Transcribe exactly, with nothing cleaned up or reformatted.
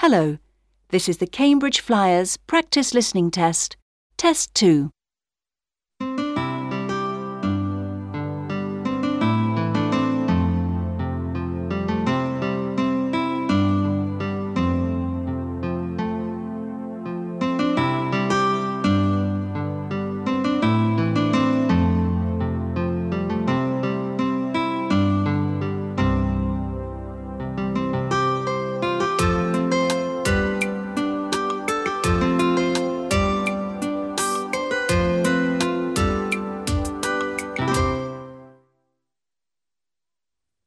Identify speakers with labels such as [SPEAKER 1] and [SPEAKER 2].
[SPEAKER 1] Hello, this is the Cambridge Flyers Practice Listening Test, Test two.